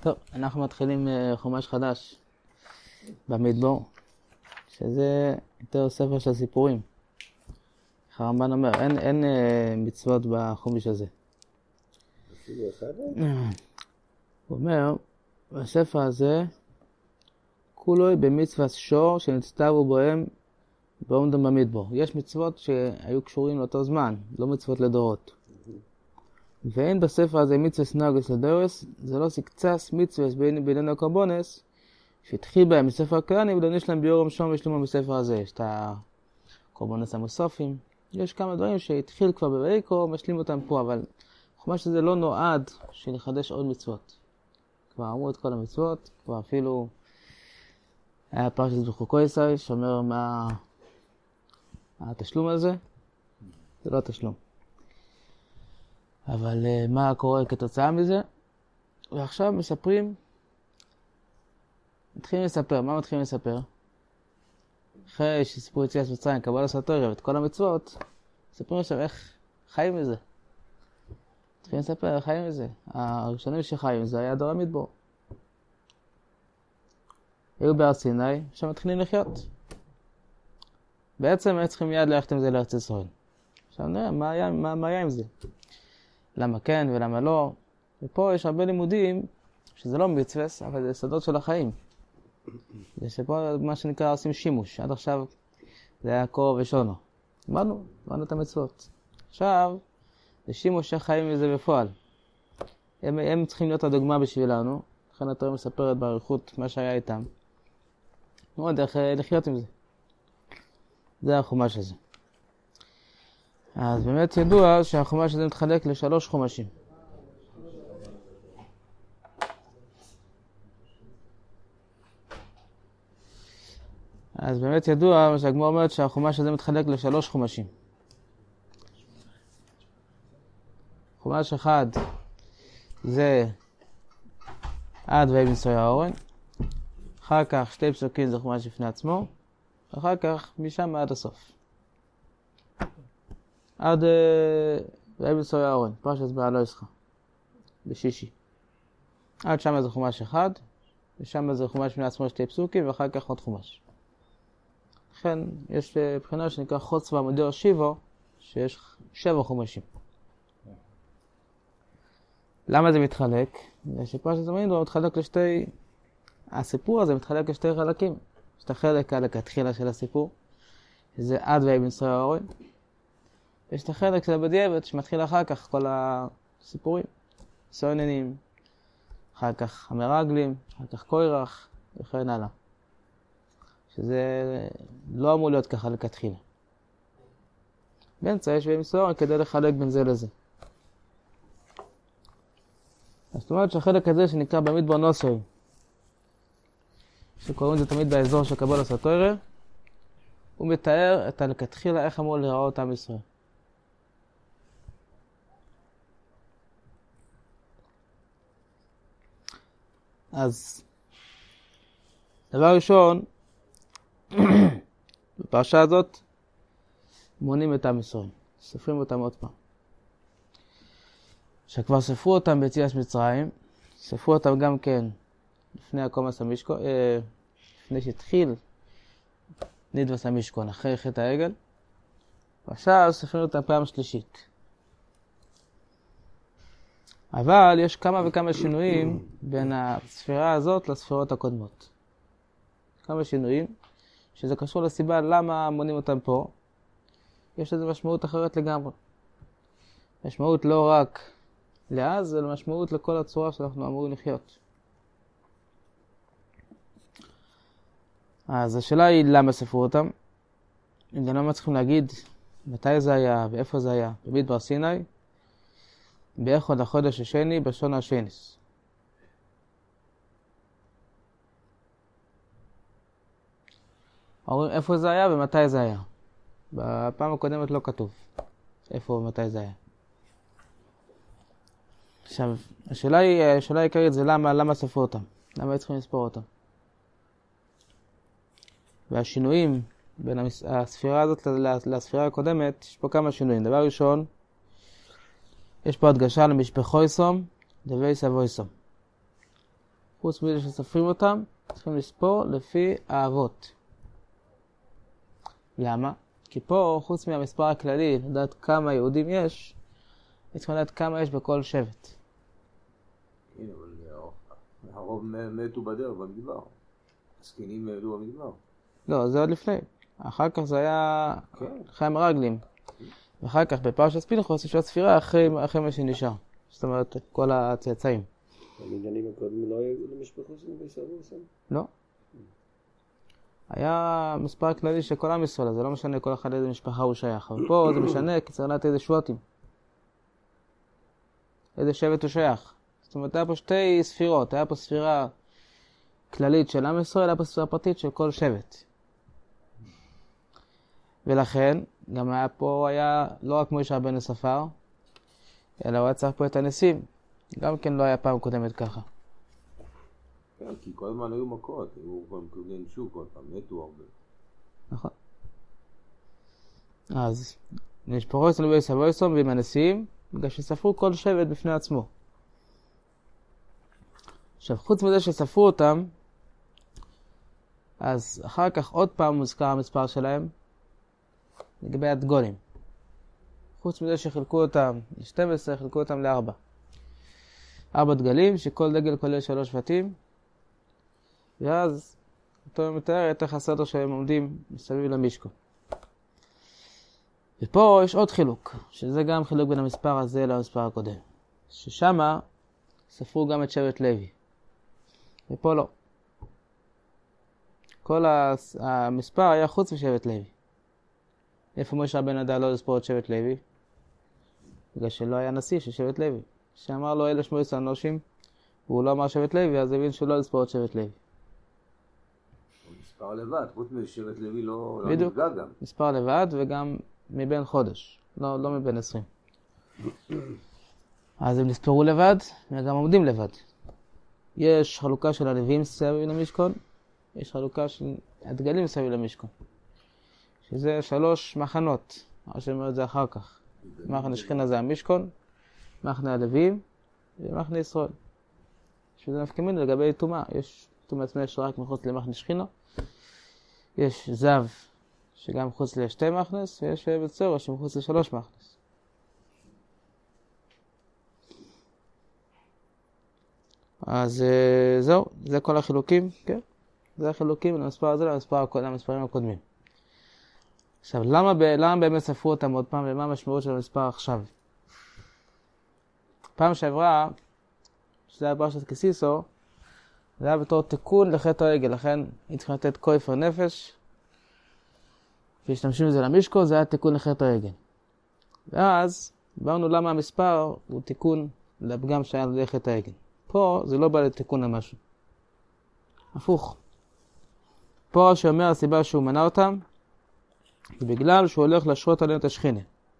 טוב, אנחנו מתחילים חומש חדש במדבר, שזה יותר ספר של סיפורים. הרמב"ן אומר, אין מצוות בחומש הזה. אפילו אחד? הוא אומר, בספר הזה, כולו במצוות שור שנצטוו בהם בעומדם במדבר. יש מצוות שהיו קשורים לאותו זמן, לא מצוות לדורות. ואין בספר הזה מצווה נגס לדורס, זה לא סקצס מצווה בינינו הקורבונס, שהתחיל בהם מספר הכהנים, ולא יש להם ביור ראשון ושלמה בספר הזה. יש את הקורבונס המוספים, יש כמה דברים שהתחיל כבר בויקרו, משלים אותם פה, אבל חומש הזה לא נועד שנחדש עוד מצוות. כבר אמרו את כל המצוות, כבר אפילו היה פרשת בחוקו ישראל, שאומר מה התשלום הזה, זה לא התשלום. אבל מה קורה כתוצאה מזה? ועכשיו מתחילים לספר. מה מתחילים לספר? אחרי שסיפרו יציאת מצרים, קבלת התורה ואת כל המצוות, מספרים עכשיו איך חיים מזה. מתחילים לספר איך חיים מזה. הראשונים שחיים זה היה דור המדבר. היו בהר סיני, עכשיו מתחילים לחיות. בעצם הם צריכים מיד ללכת עם זה לארץ ישראל. עכשיו נראה מה היה עם זה. למה כן ולמה לא. ופה יש הרבה לימודים שזה לא מצווה, אבל זה סודות של החיים. זה שפה מה שנקרא עושים שימוש. עד עכשיו זה היה קור ושונו. אמרנו את המצוות. עכשיו זה שימוש החיים מזה בפועל. הם צריכים להיות הדוגמה בשבילנו. לכן התורה מספרת בעריכות מה שהיה איתם. מאוד איך לחיות עם זה. זה החומש הזה. אז באמת ידוע שהחומש הזה מתחלק לשלוש חומשים. אז באמת ידוע שהגמרא אומרת שהחומש הזה מתחלק לשלוש חומשים. חומש אחד זה עד ויהי בנסוע האורן. אחר כך שתי פסוקים זה חומש בפני עצמו. אחר כך משם עד הסוף. עד ויהי בנסוע האורן, פרשת בעלו ישכה, בשישי. עד שם זה חומש אחד, ושם זה חומש בפני עצמו שתי פסוקים, ואחר כך עוד חומש. לכן יש בחינה שנקרא חוץ ועמודי שיבו, שיש 7 חומשים. למה זה מתחלק? שפרשת המדבר מתחלק לשתי... הסיפור הזה מתחלק לשתי חלקים. יש את החלק התחילה של הסיפור, שזה עד ויהי בנסוע האורן. יש את החלק של הבדיעבד שמתחיל אחר כך כל הסיפורים. סויננים, אחר כך המרגלים, אחר כך קוירח וכן הלאה. שזה לא אמור להיות ככה לכתחילה. באמצע יש ויהי בנסוע האורן כדי לחלק בין זה לזה. אז זאת אומרת שהחלק הזה שנקרא במדבר נוסוי, שקוראים את זה תמיד באזור של קבלת התורה, הוא מתאר את הלכתחילה איך אמור להיראות עם ישראל. אז דבר ראשון, בפרשה הזאת מונים את עם ישראל, סופרים אותם עוד פעם. שכבר ספרו אותם ביציאת מצרים, ספרו אותם גם כן לפני הקומס המשכון, לפני שהתחיל נדבס המשכון, אחרי חטא העגל. ועכשיו ספרים אותם פעם שלישית. אבל יש כמה וכמה שינויים בין הספירה הזאת לספירות הקודמות. כמה שינויים, שזה קשור לסיבה למה מונים אותם פה. יש לזה משמעות אחרת לגמרי. משמעות לא רק לאז, אלא משמעות לכל הצורה שאנחנו אמורים לחיות. אז השאלה היא למה ספרו אותם. אם גם למה צריכים להגיד מתי זה היה ואיפה זה היה. במדבר סיני, באחד החודש השני, בשנה השניס. אומרים איפה זה היה ומתי זה היה. בפעם הקודמת לא כתוב איפה ומתי זה היה. עכשיו, השאלה העיקרית זה למה ספרו אותם? למה צריכים לספור אותם? והשינויים בין הספירה הזאת לספירה הקודמת, יש פה כמה שינויים. דבר ראשון, יש פה הדגשה למשפחו יסום, דבי סבו יסום. חוץ מזה שסופרים אותם, צריכים לספור לפי האבות. למה? כי פה, חוץ מהמספר הכללי, לדעת כמה יהודים יש, צריכים לדעת כמה יש בכל שבט. כן, אבל הרוב מתו בדרך במדבר. הזקנים מתו במדבר. לא, זה עוד לפני. אחר כך זה היה חי המרגלים. ואחר כך בפרשת פנחס יש עוד ספירה אחרי מה שנשאר. זאת אומרת, כל הצאצאים. המניינים הקודמים לא היו למשפחות של בישראל? לא. היה מספר כללי של כל עם ישראל, זה לא משנה כל אחד איזה משפחה הוא שייך. אבל פה זה משנה כי צריך לדעת איזה שבטים. איזה שבט הוא שייך. זאת אומרת, היה פה שתי ספירות. היה פה ספירה כללית של עם ישראל, היה פה ספירה פרטית של כל שבט. ולכן, גם היה לא רק מוישה רבנו ספר, אלא הוא היה צריך פה את הניסים. גם כן לא היה פעם קודמת ככה. כן, כי כל הזמן היו מכות, היו פעם שוב, כל פעם מתו הרבה. נכון. אז, נשפרו אצלנו בישראל ועם הניסים, בגלל שספרו כל שבט בפני עצמו. עכשיו, חוץ מזה שספרו אותם, אז אחר כך עוד פעם מוזכר המספר שלהם, לגבי הדגולים. חוץ מזה שחילקו אותם ל-12, חילקו אותם ל-4. 4 דגלים, שכל דגל כולל 3 שבטים, ואז אותו מתאר את איך הסדר שהם עומדים מסביב למשכן. ופה יש עוד חילוק, שזה גם חילוק בין המספר הזה למספר הקודם. ששמה ספרו גם את שבט לוי. ופה לא. כל המספר היה חוץ משבט לוי. איפה משה רבנו ידע לא לספור את שבט לוי? בגלל שלא היה נשיא של שבט לוי. שאמר לו 1,018 אנושים, והוא לא אמר שבט לוי, אז הבין שלא לספור את שבט לוי. הוא מספר לבד, חוץ משבט לוי לא נפגע גם. מספר לבד וגם מבין חודש, לא מבין 20. אז הם נספרו לבד, וגם עומדים לבד. יש חלוקה של הלווים סביב למשכן, יש חלוקה של הדגלים סביב למשכן. שזה 3 מחנות, מה שאומר את זה אחר כך. מחנה שכינה זה המשכן, מחנה הלווים ומחנה ישראל. שזה נפקא מינה לגבי טומאה. יש טומאת מת שרק מחוץ למחנה שכינה. יש זב שגם מחוץ ל2 מחנס, ויש בצורה שמחוץ ל3 מחנס. אז זהו, זה כל החילוקים, כן? זה החילוקים למספר הזה, למספרים הקודמים. עכשיו, למה באמת ספרו אותם עוד פעם, ומה המשמעות של המספר עכשיו? פעם שעברה, שזה היה פרשת כסיסו, זה היה בתור תיקון לחטא העגל, לכן היא צריכה לתת כופר נפש, והשתמשים בזה למשכן, זה היה תיקון לחטא העגל. ואז, דיברנו למה המספר הוא תיקון לפגם שהיה לחטא העגל. פה זה לא בא לתיקון למשהו. הפוך. פה שאומר הסיבה שהוא מנע אותם, זה בגלל שהוא הולך לשרות עליהם את השכינה.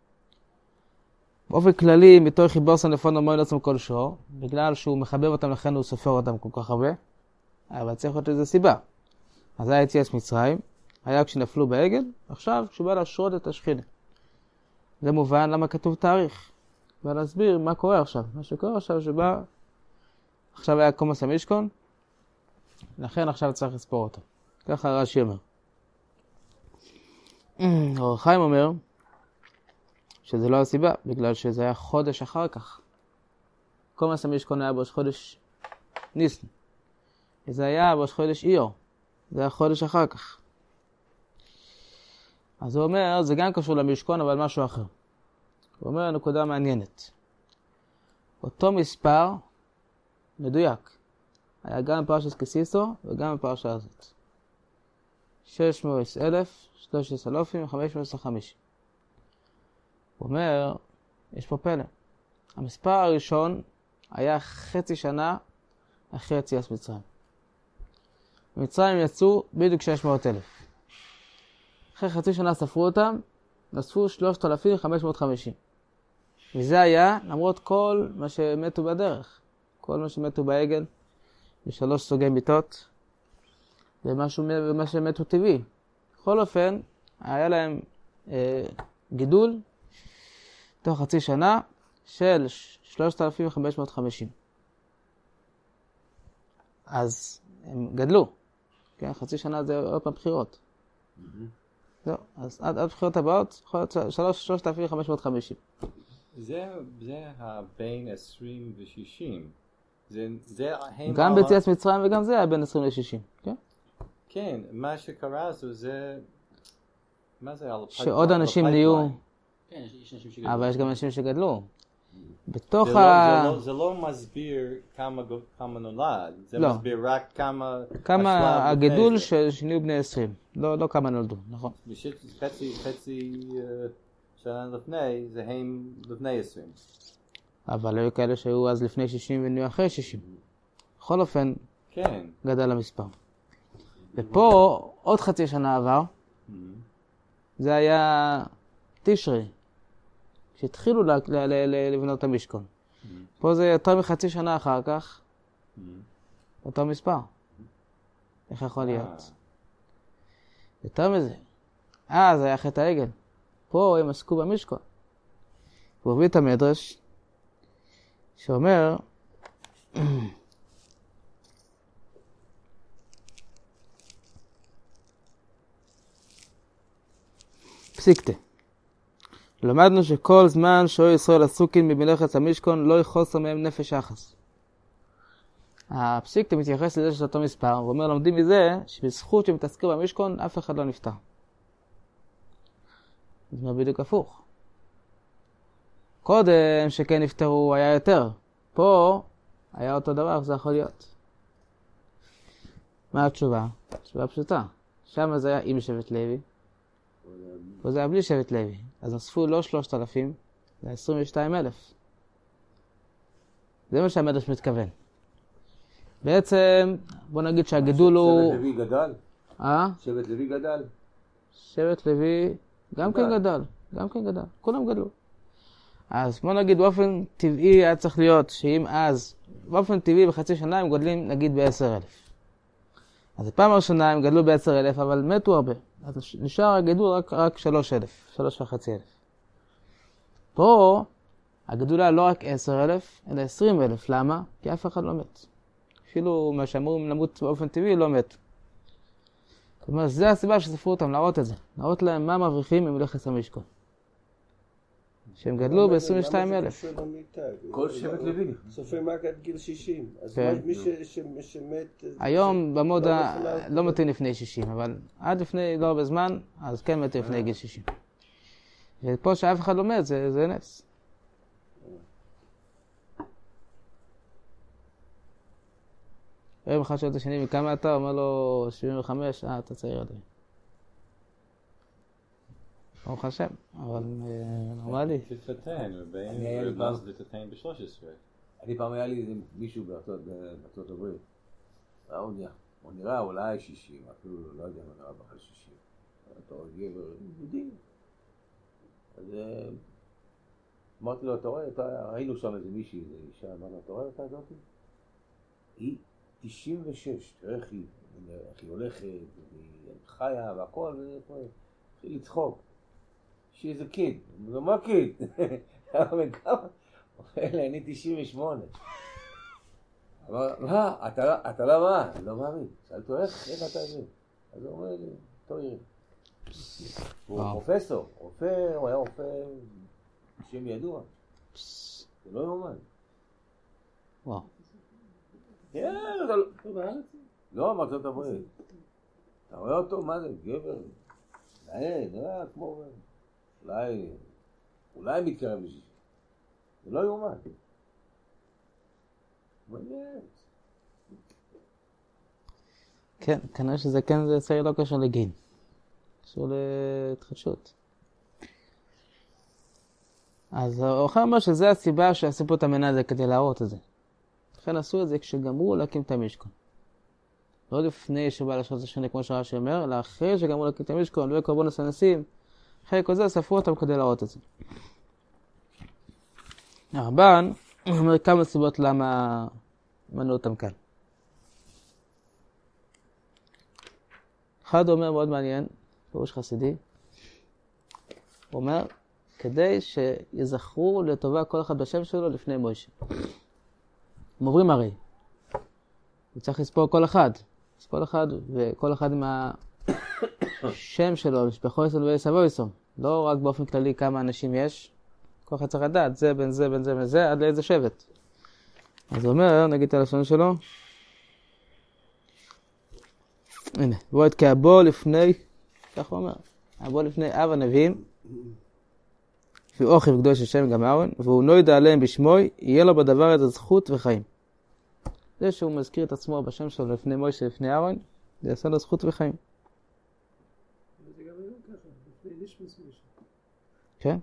באופן כללי, מתוך חיברסון לפון המועד לעצמו כל שור, בגלל שהוא מחבב אותם לכן הוא סופר אותם כל כך הרבה, אבל צריך להיות איזו סיבה. אז היה יציאת מצרים, היה כשנפלו בעגל, עכשיו כשהוא בא לשרות את השכינה. זה מובן למה כתוב תאריך. בא להסביר מה קורה עכשיו. מה שקורה עכשיו שבא, עכשיו היה קומוס המשכן, לכן עכשיו צריך לספור אותו. ככה רש"י אומר. אור החיים אומר שזה לא הסיבה, בגלל שזה היה חודש אחר כך. קומוס המשכן היה בראש חודש ניסן. וזה היה בראש חודש איור. זה היה חודש אחר כך. אז הוא אומר, זה גם קשור למשכן, אבל משהו אחר. הוא אומר נקודה מעניינת. אותו מספר מדויק. היה גם בפרשת כסיסו וגם בפרשה הזאת. 600,000, 13,550. הוא אומר, יש פה פלא. המספר הראשון היה חצי שנה אחרי יציאת מצרים. במצרים יצאו בדיוק 600,000. אחרי חצי שנה ספרו אותם, נוספו 3,550. וזה היה למרות כל מה שמתו בדרך. כל מה שמתו בעגל, בשלוש סוגי מיטות, ומה שמתו טבעי. בכל אופן, היה להם גידול תוך חצי שנה של 3,550. אז הם גדלו. כן, חצי שנה זה עוד פעם בחירות. זהו, אז עד בחירות הבאות, יכול להיות 3,550. זה בין 20 ו-60. גם ביציאת מצרים וגם זה היה בין 20 ל-60, כן? כן, מה שקרה זה... מה זה? שעוד אנשים נהיו... כן, יש אנשים שגדלו. אבל יש גם אנשים שגדלו. בתוך זה לא מסביר כמה נולד, זה לא. מסביר רק כמה... כמה הגידול שנהיו בני 20. לא כמה נולדו, נכון. חצי שנה לפני, זה הם לפני 20. אבל היו כאלה שהיו אז לפני 60 ונהיו אחרי 60. בכל אופן, כן. גדל המספר. ופה עוד חצי שנה עבר, זה היה תשרי, שהתחילו לבנות את המשכון. פה זה יותר מחצי שנה אחר כך, אותו מספר. איך יכול להיות? יותר מזה. זה היה חטא העגל. פה הם עסקו במשכון. הוא הביא את המדרש, שאומר, פסיקתא. למדנו שכל זמן שהיו ישראל עסוקים במלאכת המשכון לא יחוסר מהם נפש יחס. הפסיקתא מתייחס לזה של אותו מספר, ואומר לומדים מזה שבזכות שמתעסקים במשכון אף אחד לא נפטר. זה בדיוק הפוך. קודם שכן נפטרו היה יותר. פה היה אותו דבר, זה יכול להיות. מה התשובה? התשובה פשוטה. שם זה היה עם שבט לוי. פה זה היה בלי שבט לוי. אז נוספו לא 3,000, זה 22,000. זה מה שהמדרש מתכוון. בעצם, בוא נגיד שהגידול הוא... שבט לוי גדל? שבט לוי גדל? שבט לוי גם כן גדל. גם כן גדל. כולם גדלו. אז בוא נגיד באופן טבעי היה צריך להיות שאם אז, באופן טבעי בחצי שנה הם גודלים נגיד ב10,000. אז בפעם הראשונה הם גדלו ב10,000 אבל מתו הרבה. אז נשאר הגידול רק 3,000, 3,500. פה הגידול היה לא רק 10,000 אלא 20,000. למה? כי אף אחד לא מת. אפילו מה שאמורים למות באופן טבעי לא מת. זאת אומרת, זה הסיבה שספרו אותם להראות את זה. להראות להם מה מבריחים ממלאכת המשכון. שהם גדלו ב-22,000. כל שבט לוי. סופרים רק עד גיל 60. אז מי שמת... היום במודה לא מתים לפני 60, אבל עד לפני לא הרבה זמן, אז כן מתים לפני גיל 60. ופה שאף אחד לא מת, זה נס. יום אחד שואל את השני, מכמה אתה? אומר לו 75, אתה צעיר עדיין. ברוך השם, אבל נורמלי. תתחתן, ובאז לתתחתן ב-13. אני פעם היה לי איזה מישהו בארצות הברית. הוא נראה אולי 60, אפילו לא יודע מה נראה בכלל 60. אתה רואה גבר יהודי. אז אמרתי לו, אתה רואה, ראינו שם איזה מישהי, איזה אישה, אמרנו, אתה רואה אותה הזאת? היא 96, תראה איך היא הולכת, היא חיה והכל, התחיל לצחוק. She's a kid. הוא אומר, מה kid? אבל כמה? אני 98. אמר, מה? אתה לא מה? לא מאמין. שאלתו, איך אתה מבין? אז הוא אומר לי, תראי. הוא פרופסור. הוא היה רופא שם ידוע. זה לא יאומן. וואו. כן, אתה לא מארצות הברית. אתה רואה אותו? מה זה? גבר? נראה כמו... אולי מתקרב לשישים. זה לא יאומן. כן, כנראה שזה כן, זה צעיר לא קשור לגיל. קשור להתחדשות. אז האחר אומר שזה הסיבה שעשו פה את המנה הזה כדי להראות את זה. לכן עשו את זה כשגמרו להקים את המשכון. לא לפני שבא לשעות השני כמו שרש"י אומר, אלא אחרי שגמרו להקים את המשכון, לא קורבנות הנסים, אחרי כל זה ספרו אותם כדי להראות את זה. הרמב"ן אומר כמה סיבות למה מנו אותם כאן. אחד אומר מאוד מעניין, פירוש חסידי, הוא אומר, כדי שיזכרו לטובה כל אחד בשם שלו לפני מוישה. הם עוברים הרי. הוא צריך לספור כל אחד. אז כל אחד, וכל אחד עם השם שלו, משפחו יסון ויסבו יסון. לא רק באופן כללי כמה אנשים יש. כל אחד צריך לדעת, זה בין זה, בין זה, בין זה, עד לאיזה שבט. אז הוא אומר, נגיד את הלשון שלו. הנה, בוא את כאבו לפני, כך הוא אומר, אבו לפני אב הנביאים, והוא אוכל קדוש השם גם אהרון, והוא לא ידע עליהם בשמוי, יהיה לו בדבר את הזכות וחיים. זה שהוא מזכיר את עצמו בשם שלו לפני מוישה, לפני אהרון, זה יעשה לו זכות וחיים. זה גם היום ככה, לפני נשמוס מוישה. כן?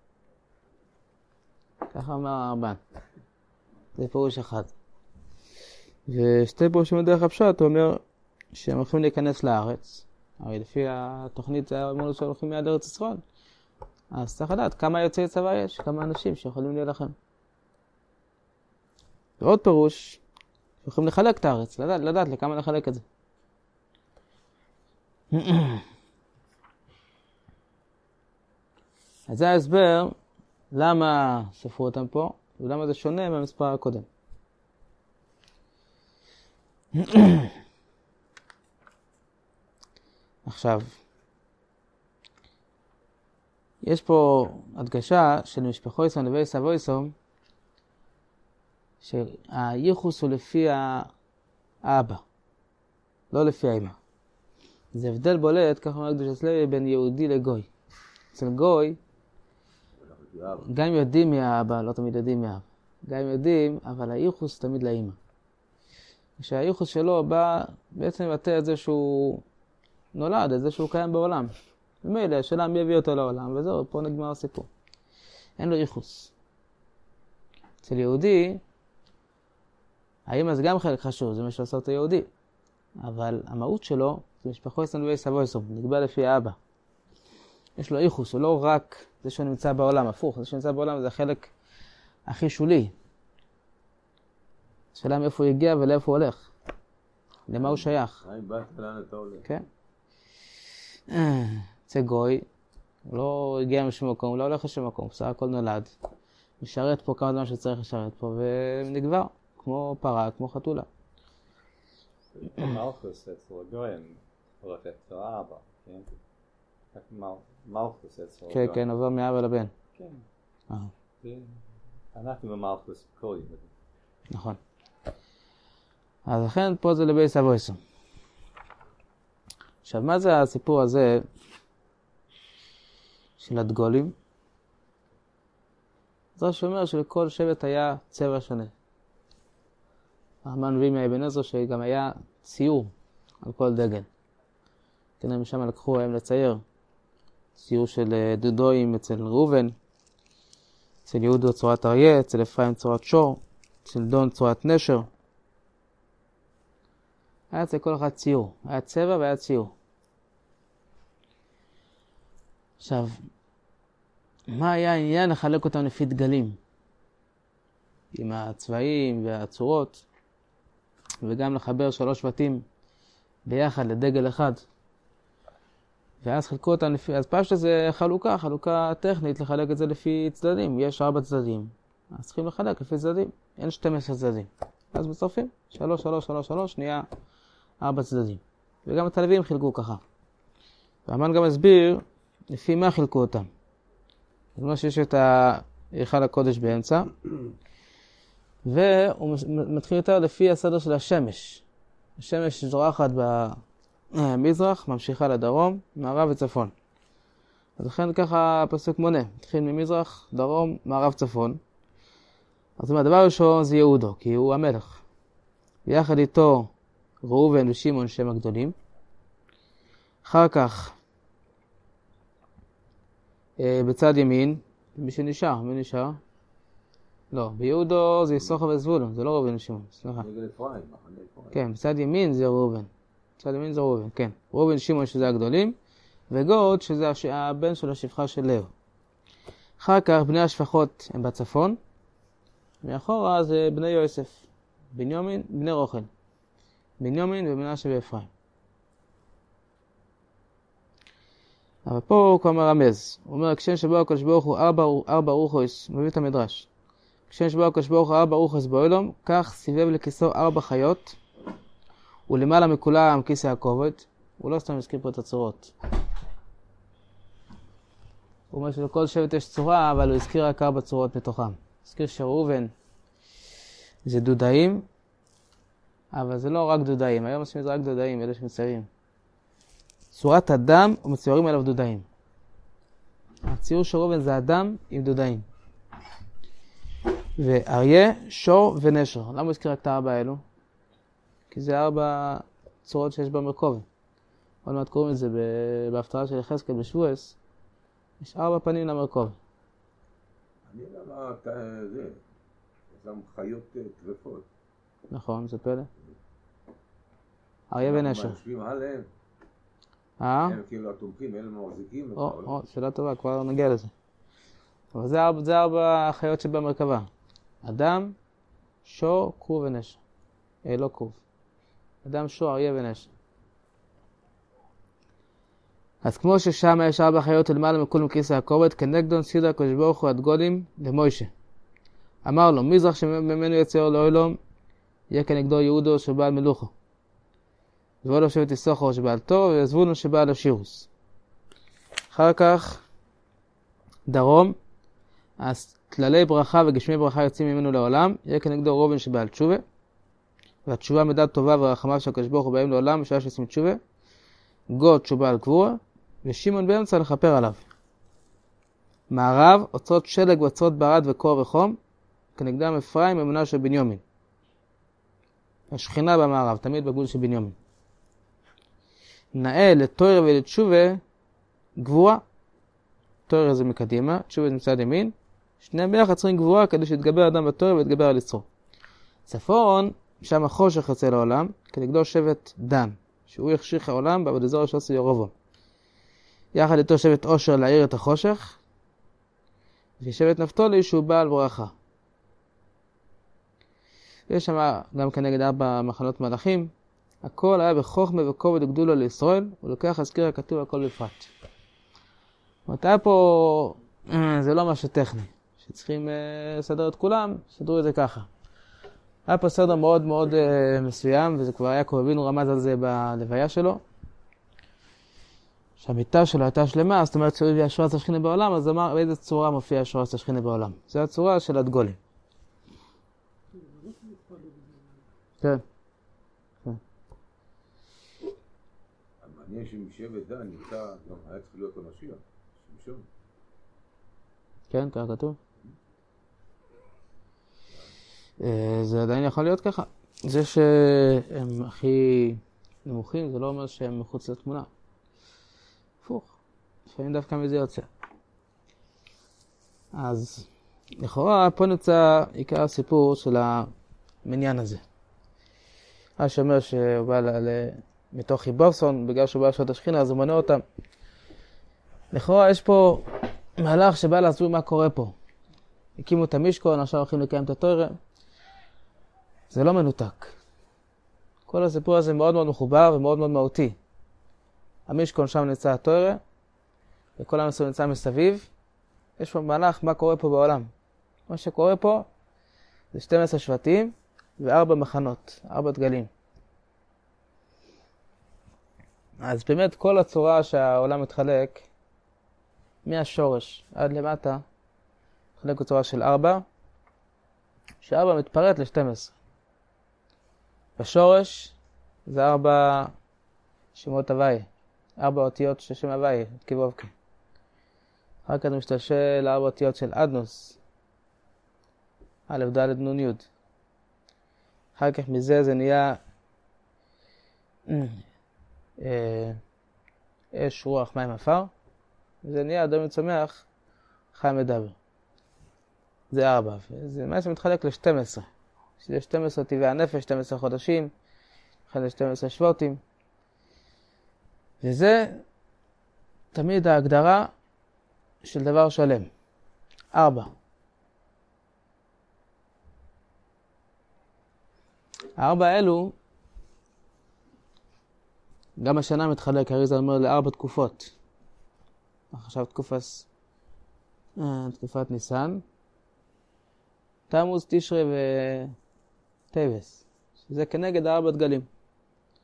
ככה אומר הרמב"ן. זה פירוש אחד. ושתי פירושים מדרך הפשט, הוא אומר שהם הולכים להיכנס לארץ. הרי לפי התוכנית זה אמרו שהולכים מיד לארץ ישראל. אז צריך לדעת כמה יוצאי צבא יש, כמה אנשים שיכולים להילחם. ועוד פירוש, יכולים לחלק את הארץ, לדעת לכמה לחלק את זה. אז זה ההסבר למה ספרו אותם פה, ולמה זה שונה מהמספר הקודם. עכשיו, יש פה הדגשה של משפחו יסון לבי סבו יסון, שהייחוס הוא לפי האבא, לא לפי האמא. זה הבדל בולט, כך אומר קדושת לוי, בין יהודי לגוי. אצל גוי, גם יודעים מי האבא, לא תמיד יודעים מי האבא. גם יודעים, אבל הייחוס תמיד לאמא. כשהייחוס שלו בא בעצם לבטא את זה שהוא נולד, את זה שהוא קיים בעולם. ומילא, השאלה מי הביא אותו לעולם, וזהו, פה נגמר הסיפור. אין לו ייחוס. אצל יהודי, האמא זה גם חלק חשוב, זה מה שעושה אותו יהודי. אבל המהות שלו, זה משפחו יסון ויסבו יסון, נקבע לפי האבא. יש לו ייחוס, הוא לא רק זה שהוא נמצא בעולם, הפוך, זה שנמצא בעולם זה החלק הכי שולי. השאלה מאיפה הוא הגיע ולאיפה הוא הולך. למה הוא שייך. האם באת לאן אתה הולך? כן. זה גוי, הוא לא הגיע משום מקום, הוא לא הולך לשום מקום, בסך הכל נולד. משרת פה כמה זמן שצריך לשרת פה, ונגבר, כמו פרה, כמו חתולה. מלכוס אצל הגויים הולך אצל האבא, כן? מלכוס אצל הגויים. כן, עובר מאבא לבן. כן. אנחנו במלכוס כל יום. נכון. אז לכן פה זה לבי סבו יסון. עכשיו, מה זה הסיפור הזה של הדגולים? זה שאומר שלכל שבט היה צבע שונה. הרמב"ן מביא מאבן עזרא שגם היה ציור על כל דגל. כן, משם לקחו הם לצייר ציור של דודויים אצל ראובן, אצל יהודה צורת אריה, אצל אפרים צורת שור, אצל דון צורת נשר. היה אצל כל אחד ציור, היה צבע והיה ציור. עכשיו, מה היה העניין לחלק אותם לפי דגלים? עם הצבעים והצורות, וגם לחבר 3 שבטים ביחד לדגל אחד. ואז חלקו אותם לפי, אז פשט זה חלוקה טכנית לחלק את זה לפי צדדים. יש 4 צדדים, אז צריכים לחלק לפי צדדים. אין 12 צדדים. אז מצרפים, 3, 3, 3, 3, נהיה 4 צדדים. וגם את הלווים חילקו ככה. והמן גם הסביר לפי מה חילקו אותם. זאת אומרת שיש את היכל הקודש באמצע, והוא מתחיל יותר לפי הסדר של השמש. השמש זורחת במזרח, ממשיכה לדרום, מערב וצפון. אז לכן ככה הפסוק מונה, מתחיל ממזרח, דרום, מערב, צפון. אז הדבר הראשון זה יהודו, כי הוא המלך. ויחד איתו ראובן ושמעון שהם הגדולים. אחר כך, בצד ימין, מי שנשאר, מי נשאר? לא, ביהודו זה יששכר וזבולון, זה לא ראובן ושמעון, סליחה. כן, בצד ימין זה ראובן. בצד ימין זה ראובן, כן. ראובן ושמעון שזה הגדולים, וגוד שזה הבן של השפחה של לב. אחר כך בני השפחות הם בצפון, מאחורה זה בני יוסף, בנימין, בני רוחל. בנימין ומנשה ואפרים. אבל פה הוא כבר מרמז. הוא אומר, כשם שבו הקדוש ברוך הוא 4 רוחוס, מביא את המדרש. כשם שבו הקדוש ברוך הוא 4 רוחוס בעולם, כך סיבב לכיסו 4 חיות, ולמעלה מכולם כיסא הכובד. הוא לא סתם הזכיר פה את הצורות. הוא אומר שלכל שבט יש צורה, אבל הוא הזכיר רק 4 צורות מתוכם. הזכיר שראובן זה דודאים, אבל זה לא רק דודאים. היום עושים את זה רק דודאים, אלה שמציירים. צורת אדם ומציירים עליו דודאים. הציור של ראובן זה אדם עם דודאים. ואריה, שור ונשר. למה הוא הזכיר רק את 4 האלו? כי זה 4 צורות שיש במרכוב. עוד מעט קוראים את זה בהפטרה של יחזקאל בשבועס. יש 4 פנים למרכוב. אני למה זה, שם חיות טרפות. נכון, זה פלא. אריה ונשר. אנחנו משווים עליהם. הם כאילו התומכים, אלה מחזיקים. שאלה טובה, כבר נגיע לזה. אבל זה 4 החיות שבמרכבה. אדם, שור, כרוב ונשר. לא כרוב. אדם, שור, אריה ונשר. אז כמו ששם יש 4 חיות למעלה מכולם כיסא הכובד, כנגדון סידר הקדוש ברוך הוא הדגולים למוישה. אמר לו, מזרח שממנו יצא לאוילום, יהיה כנגדו יהודו שבעל מלוכו. ובעל שבט יששכר שבעל תור, וזבולון שבעל השירוס. אחר כך, דרום, אז כללי ברכה וגשמי ברכה יוצאים ממנו לעולם, יהיה כנגדו ראובן שבעל תשובה, והתשובה מדד טובה ורחמיו של הקדוש ברוך הוא באים לעולם, בשעה שעושים תשובה, גוד שבעל גבורה, ושמעון באמצע לכפר עליו. מערב, אוצרות שלג ואוצרות ברד וקור וחום, כנגדם אפרים אמונה של בנימין. השכינה במערב, תמיד בגבול של בנימין. נאה לתויר ולתשובה גבורה. תויר זה מקדימה, תשובה זה מצד ימין. שניהם ביחד צריכים גבורה כדי שיתגבר אדם בתויר ויתגבר על יצרו. צפון, שם החושך יוצא לעולם, כנגדו שבט דן, שהוא יחשיך העולם בעבוד אזור שעושה ירובעם. יחד איתו שבט אושר להאיר את החושך, ושבט נפתולי שהוא בעל ברכה. יש שם גם כנגד 4 מחנות מלאכים, הכל היה בחוכמה וכובד וגדולה לישראל, ולוקח הזכיר הכתוב הכל בפרט. זאת אומרת, היה פה, זה לא משהו טכני, שצריכים לסדר את כולם, סדרו את זה ככה. היה פה סדר מאוד מאוד מסוים, וזה כבר היה קורבינו רמז על זה בלוויה שלו. שהמיטה שלו הייתה שלמה, זאת אומרת שהוא הביא השראת השכינה בעולם, אז אמר באיזה צורה מופיע השראת השכינה בעולם. זו הצורה של הדגולים. כן. המעניין שמשבט דן נמצא, גם היה צריך להיות המשיח. שמשון. כן, ככה כתוב. זה עדיין יכול להיות ככה. זה שהם הכי נמוכים, זה לא אומר שהם מחוץ לתמונה. הפוך. לפעמים דווקא מזה יוצא. אז לכאורה פה נמצא עיקר הסיפור של המניין הזה. שאומר שהוא בא מתוך היבובסון, בגלל שהוא בא לשעות השכינה, אז הוא מנה אותם. לכאורה יש פה מהלך שבא להסביר מה קורה פה. הקימו את המשכון, עכשיו הולכים לקיים את התורה. זה לא מנותק. כל הסיפור הזה מאוד מאוד מחובר ומאוד מאוד מהותי. המשכון שם נמצא התורה, וכל המסור נמצא מסביב. יש פה מהלך מה קורה פה בעולם. מה שקורה פה זה 12 שבטים ו4 מחנות, 4 דגלים. אז באמת כל הצורה שהעולם מתחלק, מהשורש עד למטה, מתחלק בצורה של 4, ש4 מתפרט ל-12. בשורש זה 4 שמות הוואי, 4 אותיות של שם הוואי, קיבובקי. אחר כך זה משתלשל ל4 אותיות של אדנוס, א' ד' נ' י'. אחר כך מזה זה נהיה אש, רוח, מים, עפר. וזה נהיה אדם וצומח, חיים מדבר. זה 4. זה מה שמתחלק ל-12. שזה 12 טבעי הנפש, 12 חודשים, אחרי 12 שבטים. וזה תמיד ההגדרה של דבר שלם. 4. 4 אלו, גם השנה מתחלק, הריז"ל אומר ל4 תקופות. עכשיו תקופת ניסן, תמוז, תשרי וטבת, שזה כנגד 4 דגלים.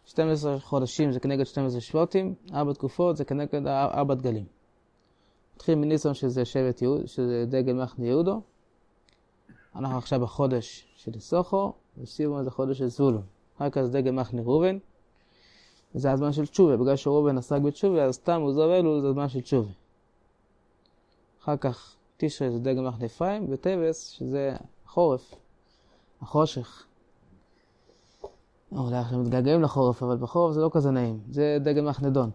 12 חודשים זה כנגד 12 שבטים, 4 תקופות זה כנגד 4 דגלים. נתחיל מניסן שזה שבט יהוד, שזה דגל מחנה יהודו. אנחנו עכשיו בחודש של איסוכו, וסיבון זה חודש של זבולון. אחר כך זה דגל מחנה ראובן, וזה הזמן של תשובה. בגלל שראובן עסק בתשובה, אז סתם הוא זוב אלול, זה הזמן של תשובה. אחר כך תשרי זה דגל מחנה אפרים, וטבס שזה חורף, החושך. אולי אנחנו מתגעגעים לחורף, אבל בחורף זה לא כזה נעים. זה דגל מחנה דון.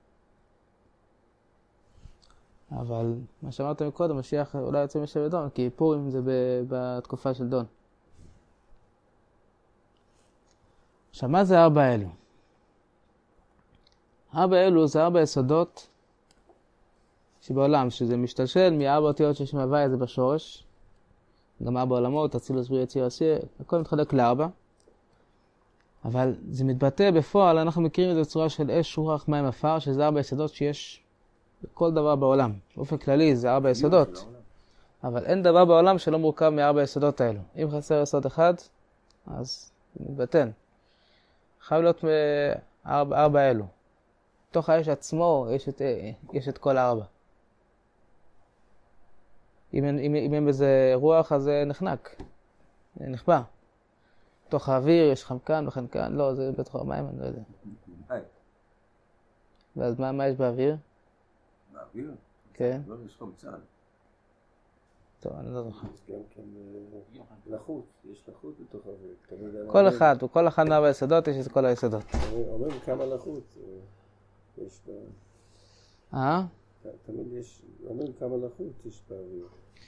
אבל מה שאמרת מקודם, משיח אולי יוצא משבט דון, כי פורים זה בתקופה של דון. עכשיו, מה זה 4 אלו? 4 אלו זה 4 יסודות שבעולם, שזה משתלשל מ4 אותיות שיש מהווה זה בשורש. גם 4 עולמות, אצילוס בריא יציר עשיר, הכל מתחלק ל4. אבל זה מתבטא בפועל, אנחנו מכירים את זה בצורה של אש, רוח, מים, עפר, שזה 4 יסודות שיש בכל דבר בעולם. באופן כללי זה 4 יסודות. אבל אין דבר בעולם שלא מורכב מ4 יסודות האלו. אם חסר יסוד אחד, אז זה מתבטן. חייב להיות 4 אלו. בתוך האש עצמו יש את כל 4. אם אין בזה רוח, אז זה נחנק. זה נחבא. בתוך האוויר יש חמקן וחנקן. לא, זה בתוך המים, אני לא יודע. ואז מה יש באוויר? באוויר? כן. לא, יש חמצן. טוב, אני לא זוכר. גם כן לחות, יש לחות בתוך האוויר. כל אחד מ4 יסודות יש את כל היסודות. אומרים כמה לחות. יש תמיד יש, אומרים כמה לחות יש באוויר.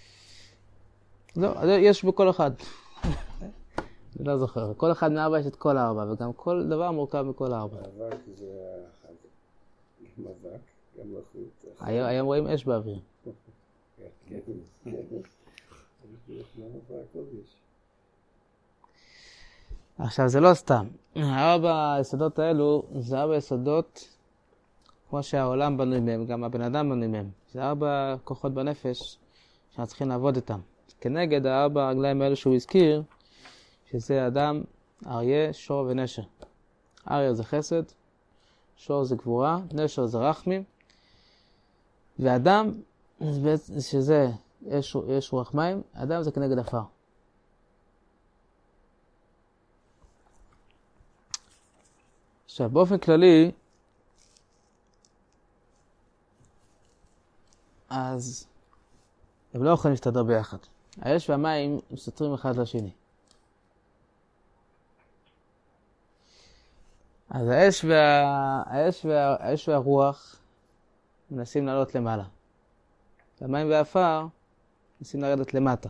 לא, יש בכל אחד. אני לא זוכר. כל אחד מ4 יש את כל 4, וגם כל דבר מורכב מכל 4. מאבק זה מאבק, גם לחות. היום רואים אש באוויר. כן. עכשיו זה לא סתם. 4 היסודות האלו זה 4 יסודות כמו שהעולם בנוי מהם, גם הבן אדם בנוי מהם. זה 4 כוחות בנפש שאנחנו צריכים לעבוד איתם. כנגד 4 הרגליים האלו שהוא הזכיר, שזה אדם, אריה, שור ונשר. אריה זה חסד, שור זה גבורה, נשר זה רחמים, ואדם, שזה יש רוח מים, אדם זה כנגד עפר. עכשיו, באופן כללי, אז הם לא יכולים להסתדר ביחד. האש והמים מסתתרים אחד לשני. אז האש והרוח מנסים לעלות למעלה. המים והאפר מנסים לרדת למטה.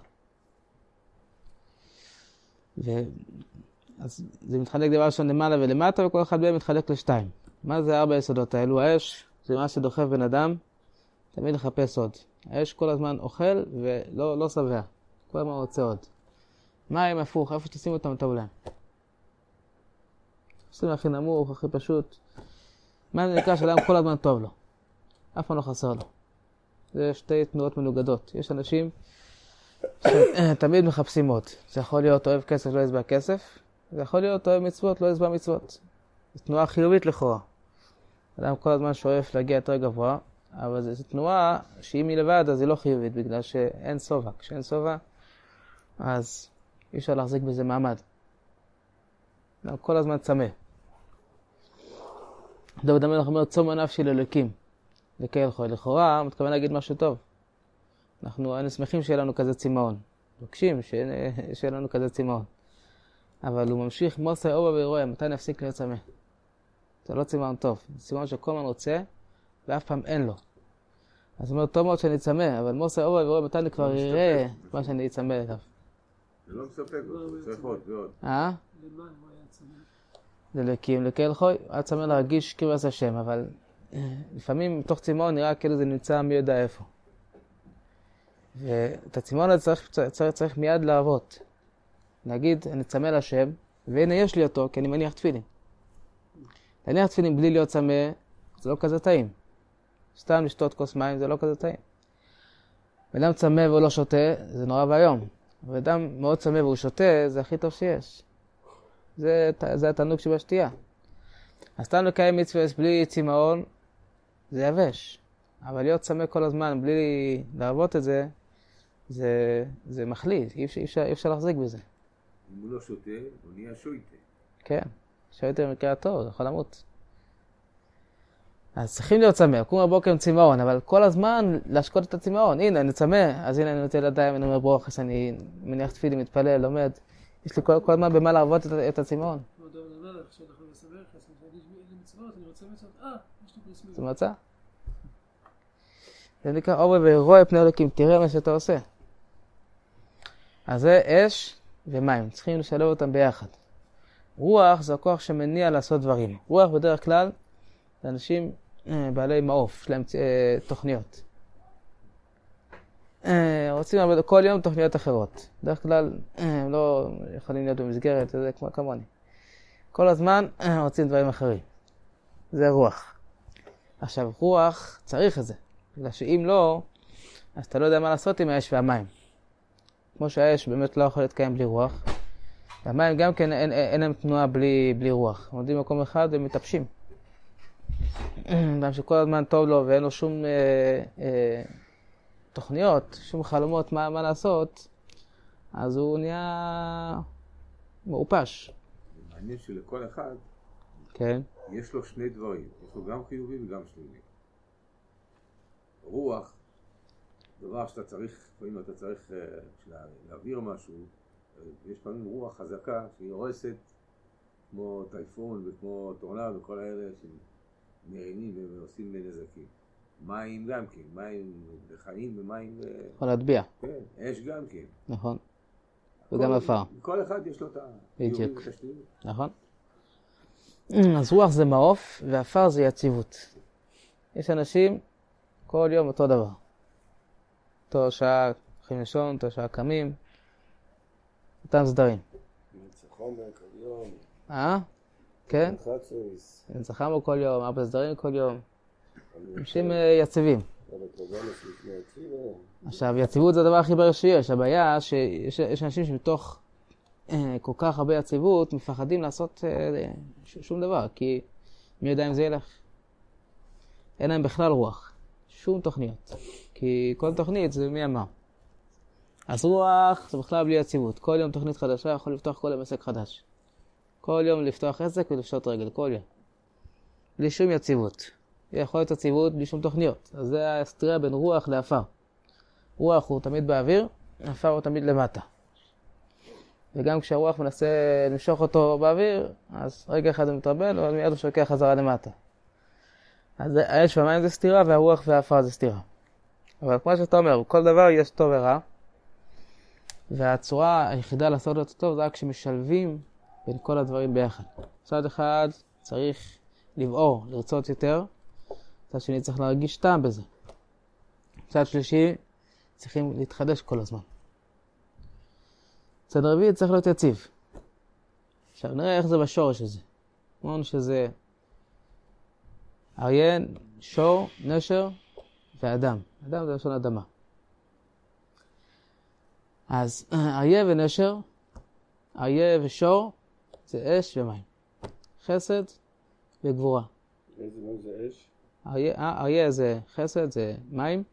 אז זה מתחלק דבר ראשון למעלה ולמטה, וכל אחד מהם מתחלק לשתיים. מה זה 4 יסודות האלו? האש זה מה שדוחף בן אדם תמיד לחפש עוד. האש כל הזמן אוכל ולא שבע. כל הזמן רוצה עוד. מים הפוך, איפה שתשים אותם טוב להם. עושים הכי נמוך, הכי פשוט. מה זה נקרא שאדם כל הזמן טוב לו? אף פעם לא חסר לו. זה 2 תנועות מנוגדות. יש אנשים שתמיד מחפשים עוד. זה יכול להיות אוהב כסף, לא יסבע כסף. זה יכול להיות אוהב מצוות, לא יסבע מצוות. זו תנועה חיובית לכאורה. אדם כל הזמן שואף להגיע יותר גבוה, אבל זו תנועה שאם היא לבד אז היא לא חיובית, בגלל שאין סובה. כשאין סובה, אז אי אפשר להחזיק בזה מעמד. אדם כל הזמן צמא. דוד המלך אומר, צום הנפשי לאלוקים. לכאורה, הוא מתכוון להגיד משהו טוב. אנחנו שמחים שיהיה לנו כזה צימאון. מבקשים שיהיה לנו כזה צימאון. אבל הוא ממשיך, מוסי אובה ואירוע, מתי נפסיק להיות צמא? זה לא צימאון טוב. זה צימאון שכל הזמן רוצה, ואף פעם אין לו. אז הוא אומר, טוב מאוד שאני צמא, אבל מוסי אובה ואירוע, מתי אני כבר אראה מה שאני אצמא אליו. זה לא מספק, צריך עוד ועוד. למה הוא היה צמא? ללקים, לקהל חוי, היה צמא להרגיש קרבת השם, אבל לפעמים מתוך צימאון נראה כאילו זה נמצא מי יודע איפה. ואת הצימאון הזה צריך מיד לעבוד. להגיד, אני צמא לשם, והנה יש לי אותו, כי אני מניח תפילין. להניח תפילין בלי להיות צמא, זה לא כזה טעים. סתם לשתות כוס מים, זה לא כזה טעים. ואדם צמא והוא לא שותה, זה נורא והיום. ואדם מאוד צמא והוא שותה, זה הכי טוב שיש. זה התענוג שבשתייה. אז סתם לקיים מצווה בלי צמאון, זה יבש. אבל להיות צמא כל הזמן בלי לעבוד את זה, זה מחליט, אי אפשר להחזיק בזה. אם הוא לא שותה, הוא נהיה שויטה. כן, שויטה במקרה הטוב, הוא יכול למות. אז צריכים להיות צמא, קום בבוקר עם צמאון, אבל כל הזמן להשקות את הצמאון. הנה, אני צמא, אז הנה אני נוטל ידיים, אני אומר ברוך, אני מניח תפילים, מתפלל, לומד. יש לי כל הזמן במה לעבוד את הצמאון. זה מצא? זה נקרא אורי ורואה פני אלוקים, תראה מה שאתה עושה. אז זה אש ומים, צריכים לשלב אותם ביחד. רוח זה הכוח שמניע לעשות דברים. רוח בדרך כלל זה אנשים בעלי מעוף, יש להם תוכניות. רוצים לעבוד כל יום תוכניות אחרות. בדרך כלל הם לא יכולים להיות במסגרת, זה כמוני. כל הזמן רוצים דברים אחרים. זה רוח. עכשיו, רוח צריך את זה. בגלל שאם לא, אז אתה לא יודע מה לעשות עם האש והמים. כמו שהאש באמת לא יכול להתקיים בלי רוח. והמים גם כן אין להם תנועה בלי רוח. הם עומדים במקום אחד והם מתאפשים. אדם שכל הזמן טוב לו ואין לו שום תוכניות, שום חלומות מה לעשות, אז הוא נהיה מעופש. מעניין שלכל אחד כן. יש לו שני דברים, יש לו גם חיובי וגם שלילי. רוח, דבר שאתה צריך, לפעמים אתה צריך להעביר משהו, יש פעמים רוח חזקה שהיא הורסת כמו טייפון וכמו טורנדו וכל האלה שמרימים ועושים נזקים. מים גם כן, מים לחיים ומים... יכול להטביע. כן, אש גם כן. נכון. וגם עפר. כל אחד יש לו את בדיוק. נכון. אז רוח זה מעוף ועפר זה יציבות. יש אנשים כל יום אותו דבר. אותו שעה הולכים לישון, אותו שעה קמים. אותם סדרים. ניצחון כל יום. כן? ניצחון כל יום, 4 סדרים כל יום. אנשים יציבים. עכשיו, יציבות זה הדבר הכי בריא שיש. הבעיה שיש אנשים שמתוך כל כך הרבה יציבות מפחדים לעשות שום דבר, כי מי יודע אם זה ילך. אין להם בכלל רוח. שום תוכניות. כי כל תוכנית זה מי אמר. אז רוח זה בכלל בלי יציבות. כל יום תוכנית חדשה יכול לפתוח כל יום עסק חדש. כל יום לפתוח עסק ולפשוט רגל, כל יום. בלי שום יציבות. יכול להיות יציבות בלי שום תוכניות. אז זה הסתירה בין רוח לעפר. רוח הוא תמיד באוויר, עפר הוא תמיד למטה. וגם כשהרוח מנסה למשוך אותו באוויר, אז רגע אחד הוא מתרבל, אבל מיד הוא שוקע חזרה למטה. אז האש והמים זה סתירה, והרוח והעפר זה סתירה. אבל כמו שאתה אומר, כל דבר יש טוב ורע, והצורה היחידה לעשות אותו טוב זה רק כשמשלבים בין כל הדברים ביחד. צד אחד צריך לבעור, לרצות יותר, צד שני צריך להרגיש טעם בזה. צד שלישי צריכים להתחדש כל הזמן. צד רביעי צריך להיות יציב. עכשיו נראה איך זה בשורש הזה. אמרנו שזה אריה, שור, נשר ואדם. אדם זה לשון אדמה. אז אריה ונשר, אריה ושור זה אש ומים. חסד וגבורה. איזה מים זה אש? אריה זה חסד, זה מים.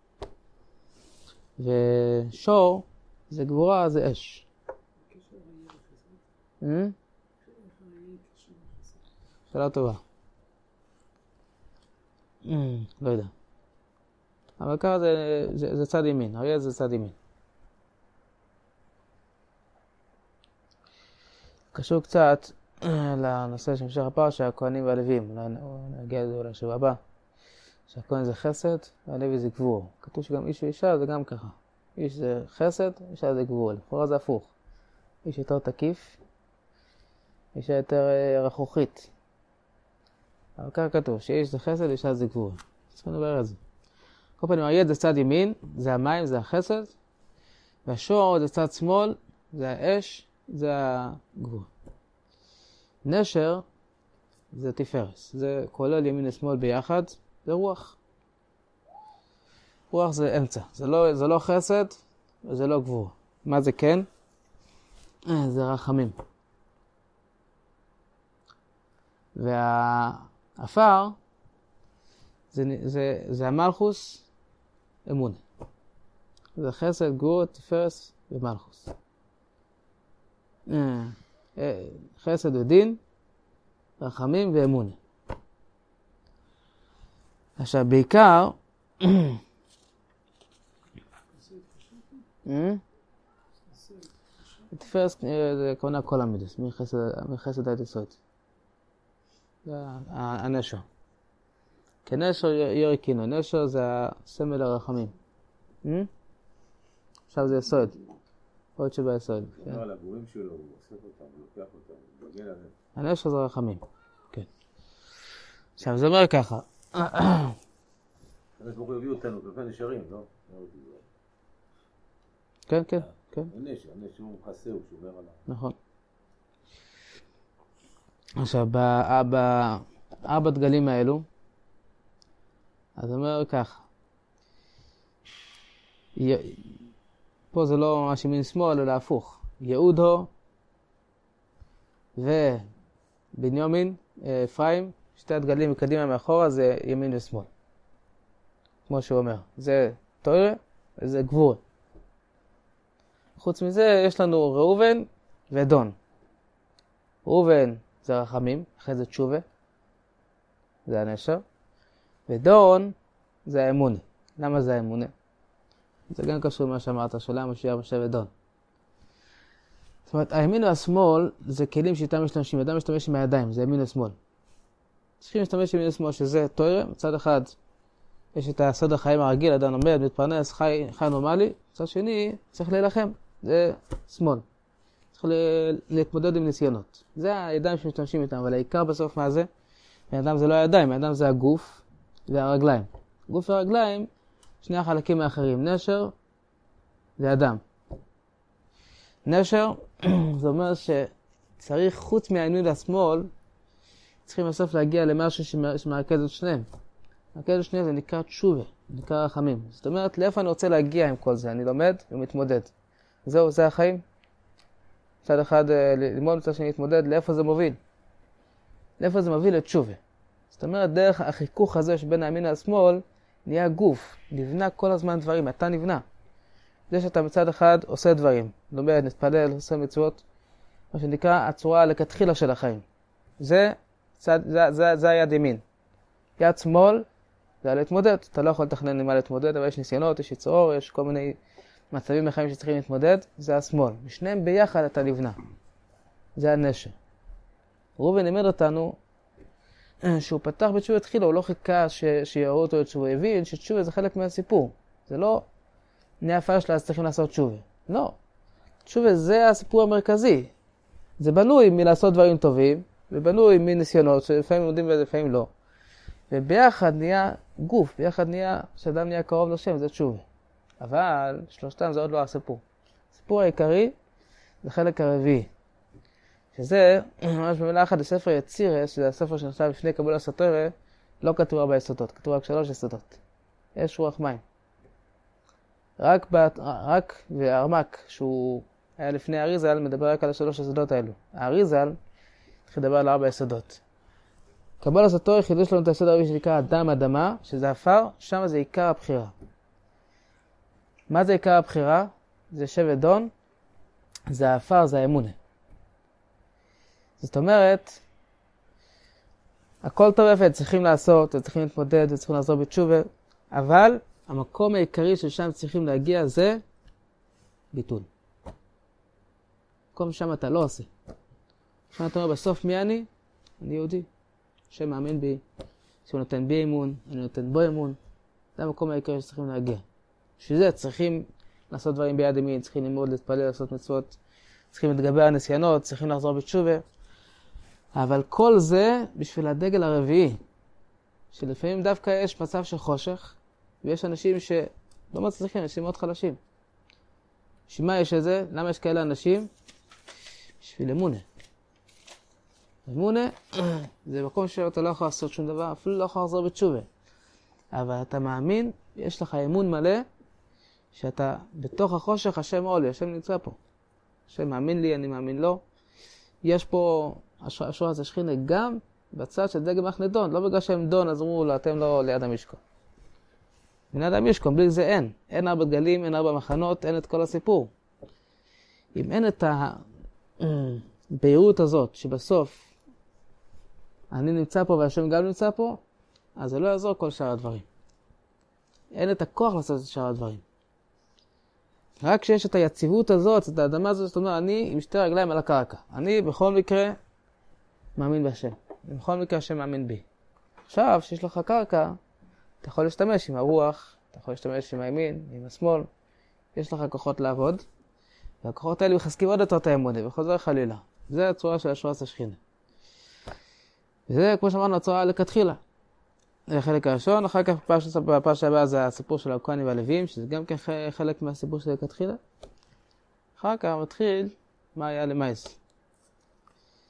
ושור זה גבורה, זה אש. שאלה טובה. לא יודע. אבל ככה זה צד ימין. אריה זה צד ימין. קשור קצת לנושא של המשך הפרשה, הכהנים והלווים. נגיע לזה אולי שבוע הבא. שהכהן זה חסד, והלוי זה גבור. כתוב שגם איש ואישה זה גם ככה. איש זה חסד, אישה זה גבור. לכאורה זה הפוך. איש יותר תקיף, אישה יותר רכוכית. אבל ככה כתוב, שאיש זה חסד, אישה זה גבור. צריכים לדבר על זה. כל פעמים אריה זה צד ימין, זה המים, זה החסד. והשור זה צד שמאל, זה האש, זה הגבור. נשר זה תפארס. זה כולל ימין ושמאל ביחד, זה רוח. רוח זה אמצע. זה לא חסד וזה לא גבור. מה זה כן? זה רחמים. והעפר זה המלכוס אמונה. זה חסד, גבורת, תפארת ומלכוס. חסד ודין, רחמים ואמונה. עכשיו בעיקר תפארת זה כמובן כל המידס, מחסד עד יסוד. זה הנשר. כנשר ירקינו, נשר זה הסמל הרחמים. עכשיו זה יסוד. עוד שביסוד. הוא על הגורים שלו, הוא אוסף אותם, הוא לוקח אותם, הוא מגן עליהם. הנשר זה רחמים. כן. עכשיו זה אומר ככה. אז ברוך יביאו אותנו כלפי נשרים, לא? כן, כן, כן. הנשר הוא מחסה, הוא שומר עליו. נכון. עכשיו, בארבע דגלים האלו, אז אומר ככה. פה זה לא ממש ימין שמאל, אלא הפוך. יהודו ובנימין, אפרים, שתי הדגלים מקדימה מאחורה זה ימין ושמאל. כמו שהוא אומר. זה תורה וזה גבור. חוץ מזה יש לנו ראובן ודון. ראובן זה רחמים, אחרי זה תשובה. זה הנשר. ודון זה האמונה. למה זה האמונה? זה גם קשור למה שאמרת, שלה משיח משה ודון. זאת אומרת, הימין והשמאל זה כלים שאיתם משתמשים. אדם משתמש עם הידיים, זה ימין ושמאל. צריכים להשתמש עם ימין ושמאל, שזה תורה. מצד אחד יש את הסוד החיים הרגיל, אדם עומד, מתפרנס, חי נורמלי. מצד שני, צריך להילחם. זה שמאל. צריך להתמודד עם ניסיונות. זה הידיים שמשתמשים איתם, אבל העיקר בסוף מה זה? הידיים זה לא הידיים, הידיים זה הגוף והרגליים. גוף והרגליים, שני החלקים האחרים, נשר ואדם. נשר, זה אומר שצריך חוץ מהימין והשמאל, צריכים בסוף להגיע למשהו שמרכז את שניהם. מרכז את שניהם זה נקרא תשובה, נקרא רחמים. זאת אומרת, לאיפה אני רוצה להגיע עם כל זה? אני לומד ומתמודד. זהו, זה החיים. מצד אחד ללמוד, מצד שני להתמודד, לאיפה זה מוביל? לאיפה זה מוביל לתשובה? זאת אומרת, דרך החיכוך הזה שבין הימין והשמאל, נהיה גוף, נבנה כל הזמן דברים, אתה נבנה. זה שאתה מצד אחד עושה דברים, לומד, נתפלל, עושה מצוות, מה שנקרא הצורה לכתחילה של החיים. זה היד ימין. יד שמאל, זה להתמודד. אתה לא יכול לתכנן למה להתמודד, אבל יש ניסיונות, יש יצור, יש כל מיני מצבים בחיים שצריכים להתמודד, זה השמאל. משניהם ביחד אתה נבנה. זה הנשר. ראובן לימד אותנו שהוא פתח בתשובה תחילה, הוא לא חיכה שיראו אותו לתשובה, הבין שתשובה זה חלק מהסיפור. זה לא נאפה שלה, אז צריכים לעשות תשובה. לא. תשובה זה הסיפור המרכזי. זה בנוי מלעשות דברים טובים, ובנוי מניסיונות שלפעמים יודעים ולפעמים לא. וביחד נהיה גוף, ביחד נהיה, שאדם נהיה קרוב לשם, זה תשובה. אבל שלושתם זה עוד לא הסיפור. הסיפור העיקרי זה חלק הרביעי. שזה, ממש במילה אחת, בספר יצירס, שזה הספר שנכתב לפני קבולת התורה, לא כתוב 4 יסודות, כתוב רק 3 יסודות. יש רוח מים. רק והרמק, שהוא היה לפני האריזל, מדבר רק על 3 יסודות האלו. האריזל התחיל לדבר על 4 יסודות. קבולת התורה חידוש לנו את היסוד הרביעי שנקרא אדם אדמה, שזה עפר, שם זה עיקר הבחירה. מה זה עיקר הבחירה? זה שבט דון, זה העפר, זה האמונה. זאת אומרת, הכל טוב יפה, צריכים לעשות, צריכים להתמודד, צריכים לעזור בתשובה, אבל המקום העיקרי ששם צריכים להגיע זה ביטול. מקום שם אתה לא עושה. שם אתה אומר, בסוף מי אני? אני יהודי. השם מאמין בי, שהוא נותן בי אמון, אני נותן בו אמון. זה המקום העיקרי שצריכים להגיע. בשביל זה צריכים לעשות דברים ביד ימין, צריכים ללמוד, להתפלל, לעשות מצוות, צריכים להתגבר על ניסיונות, צריכים לחזור בתשובה. אבל כל זה בשביל הדגל הרביעי, שלפעמים דווקא יש מצב של חושך, ויש אנשים שלא מצליחים, אנשים מאוד חלשים. בשביל מה יש את זה? למה יש כאלה אנשים? בשביל אמונה. אמונה זה מקום שאתה לא יכול לעשות שום דבר, אפילו לא יכול לחזור בתשובה. אבל אתה מאמין, יש לך אמון מלא, שאתה בתוך החושך, השם עולה, השם נמצא פה. השם מאמין לי, אני מאמין לו. יש פה, השורה הזה שכינה גם בצד של דגם אחנדון, לא בגלל שהם דון, אז אמרו לו, אתם לא ליד המשכון. ליד המשכון, בלי זה אין. אין 4 דגלים, אין 4 מחנות, אין את כל הסיפור. אם אין את הבהירות הזאת, שבסוף אני נמצא פה והשם גם נמצא פה, אז זה לא יעזור כל שאר הדברים. אין את הכוח לעשות את שאר הדברים. רק כשיש את היציבות הזאת, את האדמה הזאת, זאת אומרת, אני עם 2 רגליים על הקרקע. אני בכל מקרה מאמין בהשם. בכל מקרה השם מאמין בי. עכשיו, שיש לך קרקע, אתה יכול להשתמש עם הרוח, אתה יכול להשתמש עם הימין, עם השמאל. יש לך כוחות לעבוד, והכוחות האלה מחזקים עוד יותר את האמונה, וחוזר חלילה. זה הצורה של השראת השכינה. וזה, כמו שאמרנו, הצורה לכתחילה. זה החלק הראשון, אחר כך בפרשה הבאה זה הסיפור של הכהנים והלוויים, שזה גם כן חלק מהסיפור של לכתחילה. אחר כך מתחיל מה היה למעשה.